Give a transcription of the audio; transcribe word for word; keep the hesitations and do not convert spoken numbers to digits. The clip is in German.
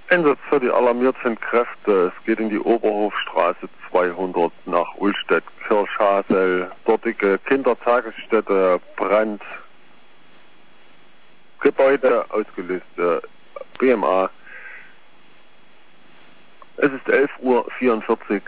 Einsatz für die alarmierten Kräfte. Es geht in die Oberhofstraße zweihundert nach Ullstedt-Kirchhasel. Dortige Kindertagesstätte brennt. Gebäude ausgelöste B M A. Es ist elf Uhr vierundvierzig.